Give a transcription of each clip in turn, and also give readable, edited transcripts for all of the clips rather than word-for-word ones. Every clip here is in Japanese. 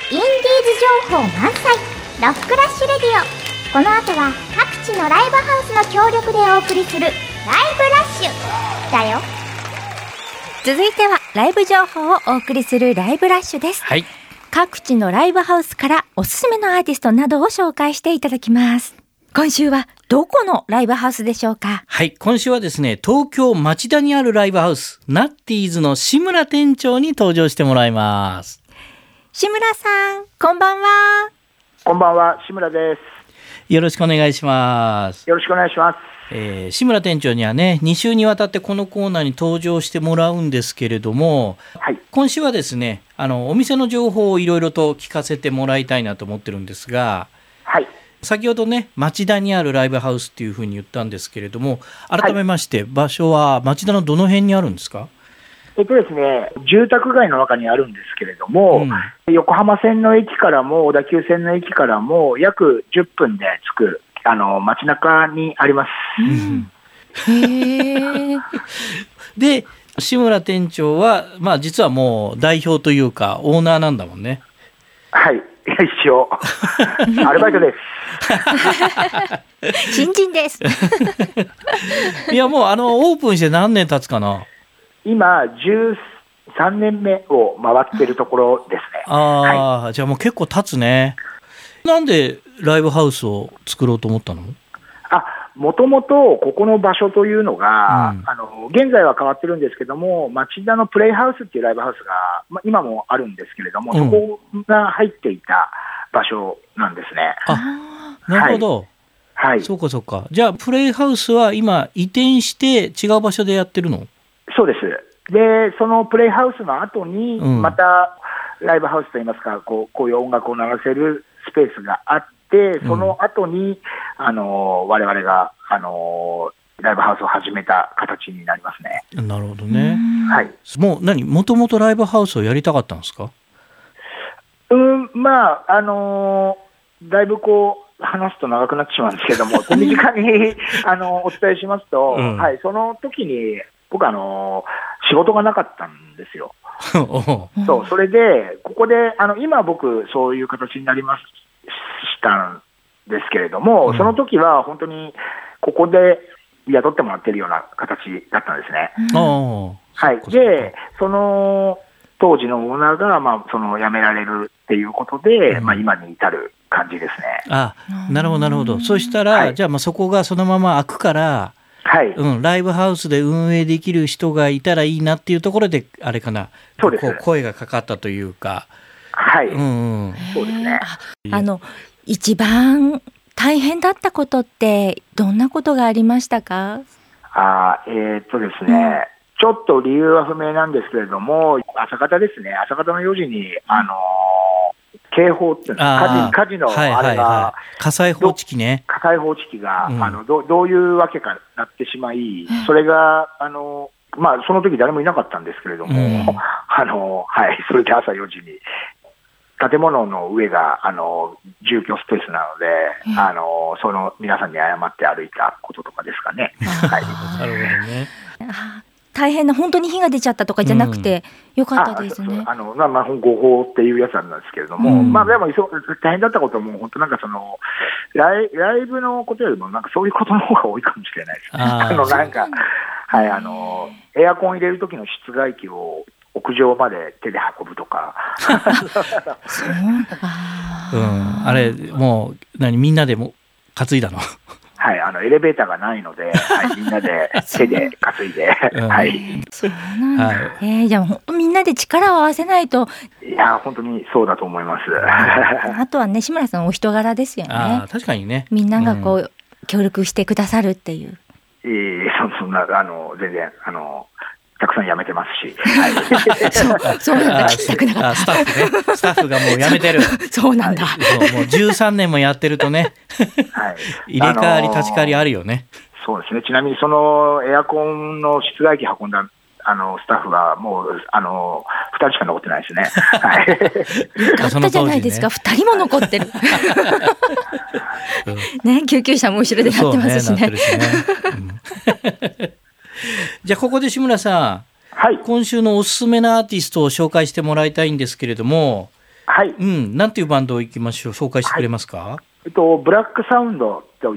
インディーズ情報満載ロックラッシュレディオ。この後は各地のライブハウスの協力でお送りするライブラッシュだよ。 続いてはライブ情報をお送りするライブラッシュです。 はい。 各地のライブハウスからおすすめのアーティストなどを紹介していただきます。今週はどこのライブハウスでしょうか？ はい。今週はですね、東京町田にあるライブハウス、ナッティーズの志村店長に登場してもらいます。 志村さん、こんばんは。 こんばんは、志村です。 よろしくお願いします。 よろしくお願いします。 志村店長にはね、2週にわたってこのコーナーに登場してもらうんですけれども、 はい、 今週はですね、お店の情報をいろいろと聞かせてもらいたいなと思ってるんですが、 はい、 先ほどね、町田にあるライブハウスっていうふうに言ったんですけれども、改めまして、場所は町田のどの辺にあるんですか？ ですね、住宅街の中にあるんですけれども、横浜線の駅からも小田急線の駅からも約10分で着く街中にあります。 へで、志村店長は、実はもう代表というかオーナーなんだもんね。 はい、一応アルバイトです。 新人ですいや、もうオープンして何年経つかな？ 今13年目を回ってるところですね。 はい、じゃあもう結構経つね。なんでライブハウスを作ろうと思ったの？ もともとここの場所というのが、現在は変わってるんですけども、町田のプレイハウスっていうライブハウスが、今もあるんですけれども、そこが入っていた場所なんですね。 なるほど。はい。そうかそうか。じゃあプレイハウスは今移転して違う場所でやってるの？ そうです。で、そのプレイハウスの後に、またライブハウスといいますか、こういう音楽を流せるスペースがあって、その後に、我々が、ライブハウスを始めた形になりますね。 なるほどね。 はい。 もともとライブハウスをやりたかったんですか？ だいぶ話すと長くなってしまうんですけども、手短にお伝えしますと、はい、その時に僕仕事がなかったんですよ。それでここで今僕そういう形になりましたんですけれども、その時は本当にここで雇ってもらってるような形だったんですね。はい。で、その当時のオーナーがその辞められるっていうことで、今に至る感じですね。 なるほどなるほど。そしたら、じゃあそこがそのまま開くから、ライブハウスで運営できる人がいたらいいなっていうところで、あれかな、声がかかったというか。 はい、そうですね。 一番大変だったことってどんなことがありましたか？ ですね、ちょっと理由は不明なんですけれども、朝方ですね、朝方の4時に警報っていうの、火事のあれが、 火災報知器ね。 火災報知器が、どういうわけかなってしまい、それがその時誰もいなかったんですけれども、はい、それで朝4時に建物の上が住居スペースなので、その皆さんに謝って歩いたこととかですかね。はい、 なるほどね。 大変な、本当に火が出ちゃったとかじゃなくて、よかったですね。 誤報っていうやつなんですけれども、でも大変だったことも、本当ライブのことよりもそういうことの方が多いかもしれないですね。エアコン入れる時の室外機を屋上まで手で運ぶとか。 あれ、もうみんなでも担いだの？ はい、エレベーターがないので、みんなで手で担いで、はい。 そうなんだ。じゃあ本当みんなで力を合わせないと。 いや、本当にそうだと思います。 あとはね、志村さんお人柄ですよね。 確かにね。 みんなが協力してくださるっていう。 そんな全然たくさん辞めてますし。 そうなんだ、聞きたくなかった。 スタッフがもう辞めてる。 そうなんだ。 もう13年もやってるとね、入れ替わり立ち替わりあるよね。 そうですね。ちなみにそのエアコンの室外機運んだスタッフがもう2人しか残ってないですね。 よかったじゃないですか、2人も残ってる。ね、救急車も後ろでやってますしね。 じゃあここで志村さん、今週のおすすめのアーティストを紹介してもらいたいんですけれども、 はい。 なんていうバンドを行きましょう。紹介してくれますか？はい、 ブラックサウンドという、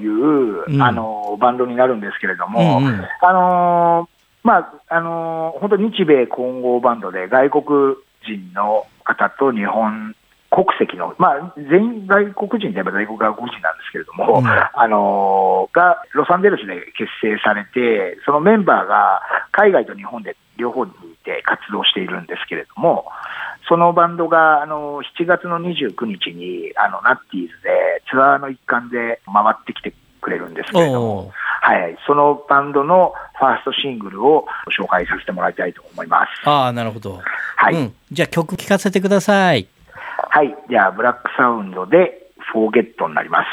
バンドになるんですけれども、本当に日米混合バンドで外国人の方と日本国籍の、全員外国人であれば外国人なんですけれども、がロサンゼルスで結成されて、そのメンバーが海外と日本で両方にいて活動しているんですけれども、そのバンドが7月の29日にナッティーズでツアーの一環で回ってきてくれるんですけれども、はい、そのバンドのファーストシングルを紹介させてもらいたいと思います。 なるほど。 はい。 じゃあ曲聴かせてください。 はい。じゃあブラックサウンドでフォーゲットになります。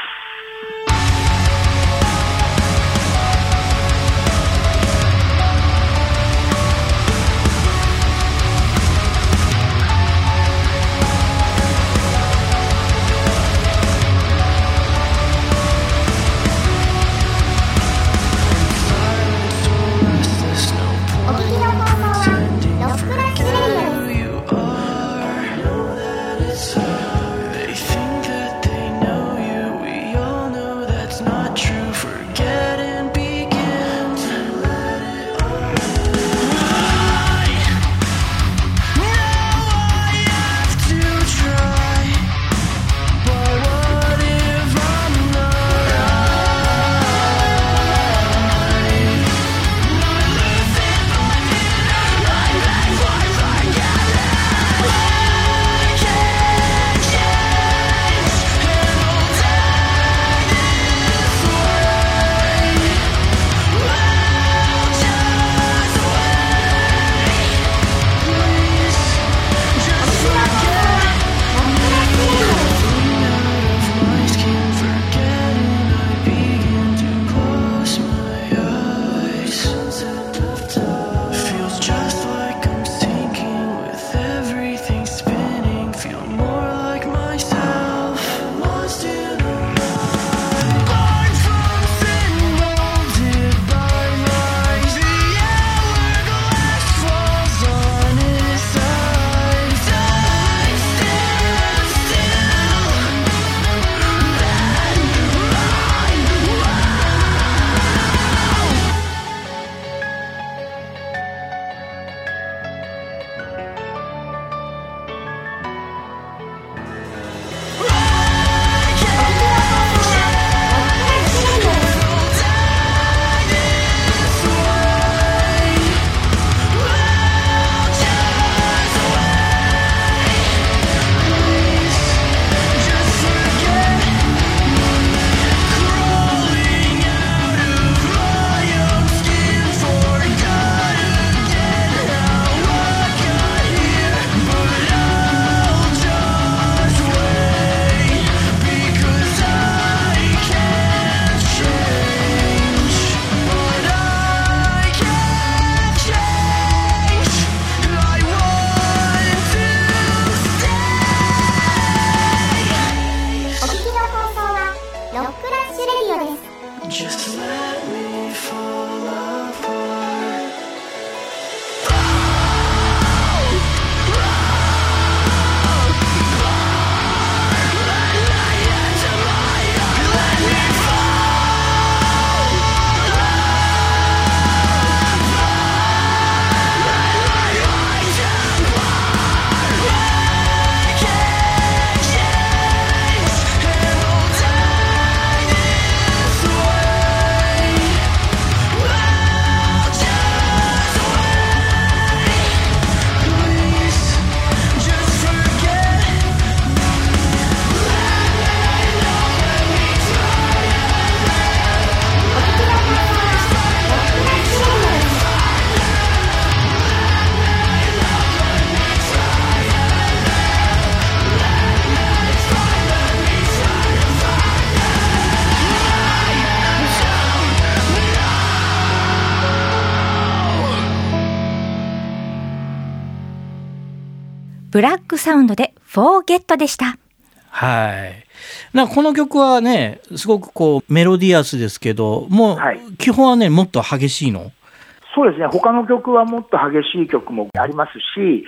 ブラックサウンドでフォーゲットでした。 はい。この曲はね、すごくこうメロディアスですけど、もう基本はね、もっと激しいの？ そうですね。他の曲はもっと激しい曲もありますし、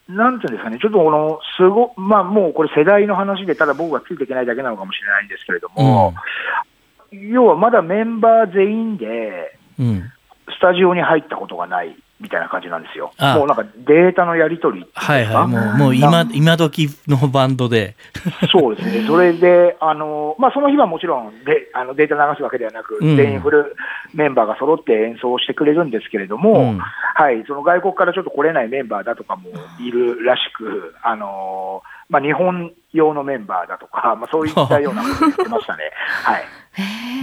なんていうんですかね、ちょっともうこれ世代の話で、ただ僕がついていけないだけなのかもしれないんですけれども、要はまだメンバー全員で、スタジオに入ったことがないみたいな感じなんですよ。もうなんかデータのやり取りっていうか、 もう今時のバンドで。そうですね。 それで、その日はもちろんデータ流すわけではなく、全員フルメンバーが揃って演奏してくれるんですけれども、その外国からちょっと来れないメンバーだとかもいるらしく、日本用のメンバーだとか、そういったようなことを言ってましたね。はい。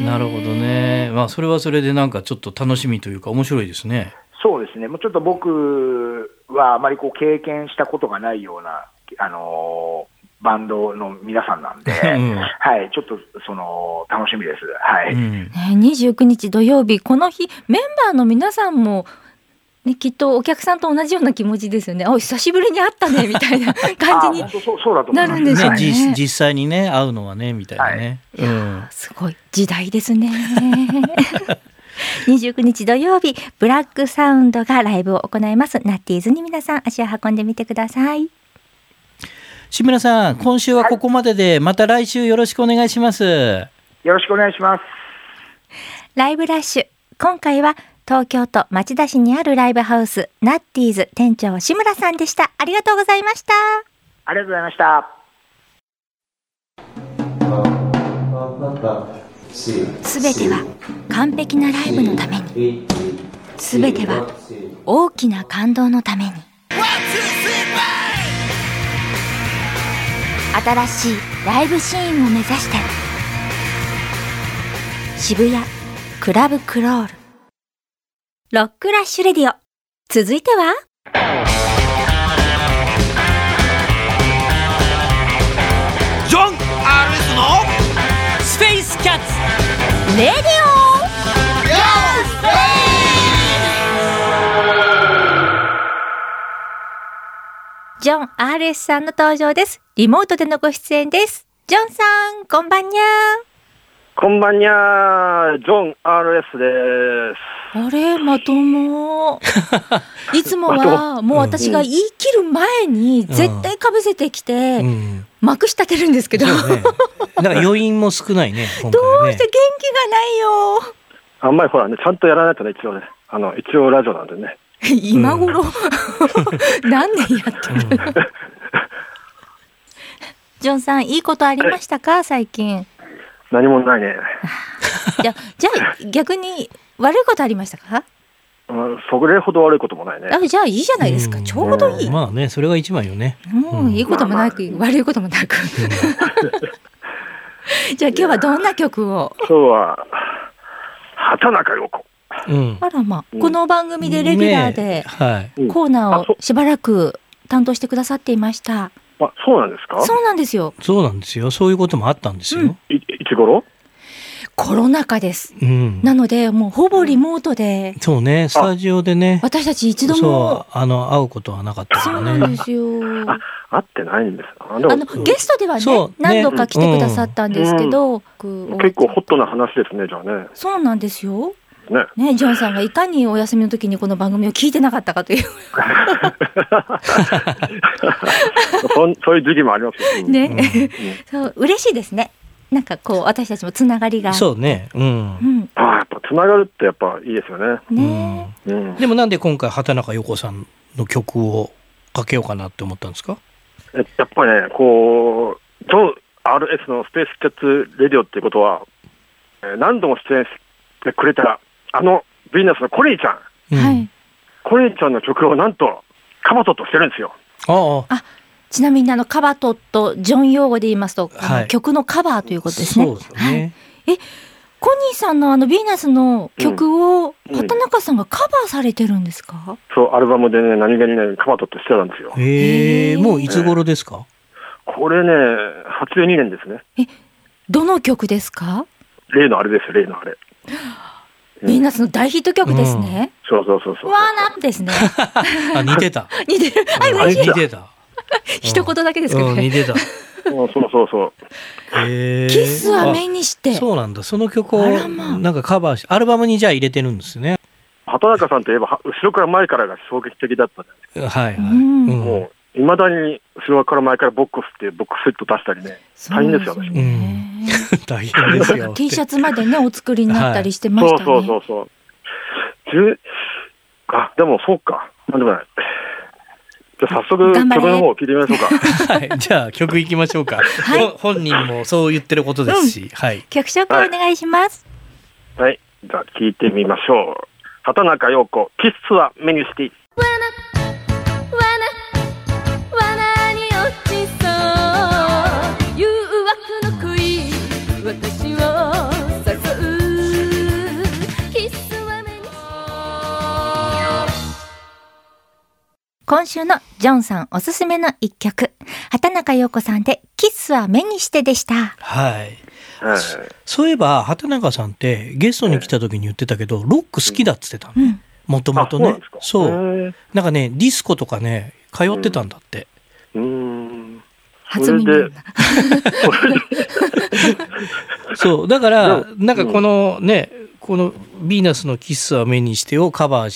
なるほどね。それはそれでなんかちょっと楽しみというか面白いですね。 そうですね。もうちょっと僕はあまり経験したことがないような、バンドの皆さんなんで、ちょっと楽しみです。はい。 29日土曜日、この日、メンバーの皆さんも、ね、きっとお客さんと同じような気持ちですよね。久しぶりに会ったねみたいな感じになるんですよね。 実際にね会うのはねみたいなね。 すごい時代ですね。29日土曜日、ブラックサウンドがライブを行います。ナッティーズに皆さん足を運んでみてください。 志村さん、今週はここまでで、また来週よろしくお願いします。 よろしくお願いします。 ライブラッシュ、今回は東京都町田市にあるライブハウスナッティーズ店長志村さんでした。ありがとうございました。 ありがとうございました。 すべては完璧なライブのために、すべては大きな感動のために。新しいライブシーンを目指して渋谷クラブクロール、ロックラッシュレディオ。続いてはジョン RS のスペースキャッツレディオ。ジョン RS さんの登場です。リモートでのご出演です。ジョンさん、こんばんにゃー。 こんばんにゃー、ジョン RS です。 あれ、まとも。いつもはもう私が言い切る前に絶対かぶせてきて、まくし立てるんですけど、だから余韻も少ないね。 どうして元気がないよ。 あんまりほらね、ちゃんとやらないとね、一応ね、一応ラジオなんでね。 今頃、何年やってるジョンさん、いいことありましたか、最近。 何もないね。 じゃあ逆に悪いことありましたか？ それほど悪いこともないね。 じゃあいいじゃないですか。ちょうどいい。 まあね、それが一番よね。 いいこともなく、悪いこともなく。じゃあ今日はどんな曲を？ 今日は畑中陽子。 あらまあ、この番組でレギュラーでコーナーをしばらく担当してくださっていました。 そうなんですか？ そうなんですよ。 そうなんですよ。そういうこともあったんですよ。 いつ頃？ コロナ禍です。なのでもうほぼリモートで。 そうね、スタジオでね。 私たち一度も会うことはなかったからね。 そうなんですよ。 会ってないんです。 ゲストではね、何度か来てくださったんですけど、 結構ホットな話ですね、じゃあね。 そうなんですよ。ね、ジョンさんがいかにお休みの時にこの番組を聞いてなかったかというそういう時期もありますよね。そう嬉しいですね。なんか私たちもつながりが。 そうね。 やっぱつながるってやっぱいいですよね。 でもなんで今回畑中陽子さんの曲をかけようかなって思ったんですか？ やっぱりね、ジョン RS のスペースキャッツレディオっていうことは、何度も出演してくれたヴィーナスのコリーちゃん、コリーちゃんの曲をなんとカバトットしてるんですよ。 ちなみにカバトット、ジョン用語で言いますと、曲のカバーということですね。 そうですね。 コニーさんのヴィーナスの曲を畑中さんがカバーされてるんですか？ そう、アルバムでね、何気にねカバトットしてたんですよ。 もういつ頃ですか？ これね、82年ですね。 どの曲ですか？ 例のあれですよ、例のあれ。 ヴィーナスの大ヒット曲ですね。 そう。 わーなですね。 似てた。 似てる。 似てた。 一言だけですけどね。 似てた。 そう。 キスは目にして。 そうなんだ。その曲をなんかカバーしてアルバムにじゃあ入れてるんですね。 畑中さんといえば後ろから前からが衝撃的だったじゃないですか。 もう未だに後ろから前からボックスってボックスセット出したりね、大変ですよ、私も。 大変ですよ。 T シャツまでね、お作りになったりしてましたね。 そう。でもそうか。なんでもない。じゃあ早速曲の方を聞いてみましょうか。 はい、じゃあ曲いきましょうか。本人もそう言ってることですし、はい。 曲紹介お願いします。 はい、じゃあ聞いてみましょう。畑中陽子、キスは目にして。 罠に落ちそう、誘惑の恋、私を誘う、キスは目に。 今週のジョンさんおすすめの一曲、畑中陽子さんでキスは目にしてでした。 はい。そういえば畑中さんってゲストに来た時に言ってたけど、ロック好きだっつってたの。もともとね。そう。なんかね、ディスコとかね、通ってたんだって。 初耳なんだ。 そう。だから、なんかこのね、このヴィーナスのキスは目にしてをカバーして、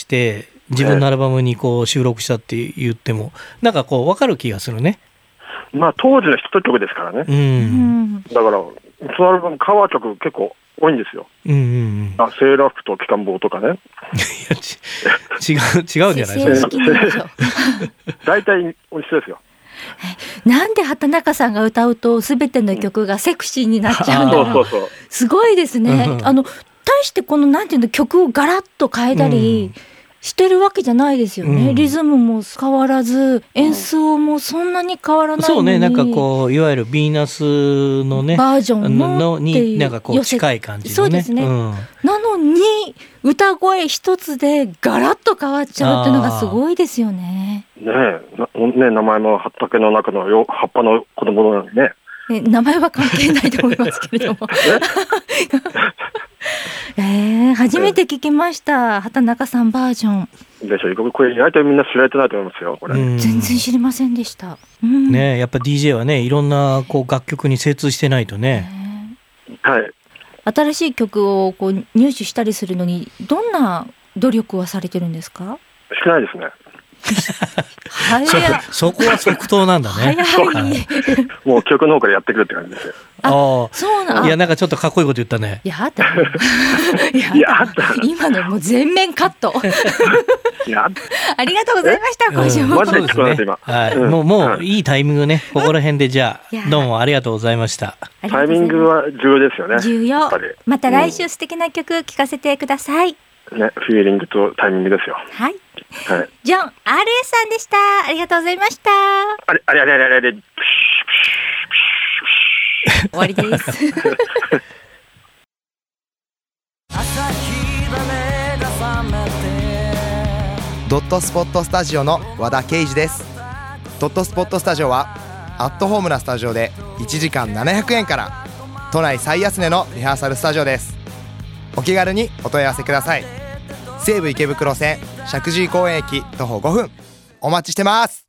自分のアルバムにこう収録したって言っても、なんかこう分かる気がするね。 まあ当時のヒット曲ですからね。だから、そのアルバムカバー曲結構多いんですよ。セーラー服と機関棒とかね。いや違うんじゃないですか。 大体お一緒ですよ。 なんで畑中さんが歌うと全ての曲がセクシーになっちゃうんだろう。すごいですね。対してこのなんていうの、曲をガラッと変えたりしてるわけじゃないですよね。リズムも変わらず、演奏もそんなに変わらないのに。そうね、なんかこういわゆるヴィーナスのねバージョンのになんかこう近い感じのね。そうですね。なのに歌声一つでガラッと変わっちゃうっていうのがすごいですよね。 ねえ、名前も畑の中の葉っぱの子供なのにね。 名前は関係ないと思いますけれども。初めて聞きました、畑中さんバージョン。 でしょ、これ意外とみんな知られてないと思いますよ、これ。 全然知りませんでした。 ね、やっぱ DJ はね、いろんなこう楽曲に精通してないとね。 はい。 新しい曲をこう入手したりするのにどんな努力はされてるんですか？ してないですね。 そこは即答なんだね。 もう曲の方からやってくるって感じですよ。 そうなん。 いや、なんかちょっとかっこいいこと言ったね。 いや今のもう全面カット。ありがとうございました。今週も。 そうですね。もういいタイミングね。ここら辺でじゃあどうもありがとうございました。 タイミングは重要ですよね。 重要。また来週素敵な曲聴かせてください。 ね、フィーリングとタイミングですよ。 はい。ジョン RS さんでした。ありがとうございました。 あれ終わりです。 ドットスポットスタジオの和田圭司です。ドットスポットスタジオはアットホームなスタジオで1時間700円から都内最安値のリハーサルスタジオです。お気軽にお問い合わせください。西武池袋線石神井公園駅徒歩5分、お待ちしてます。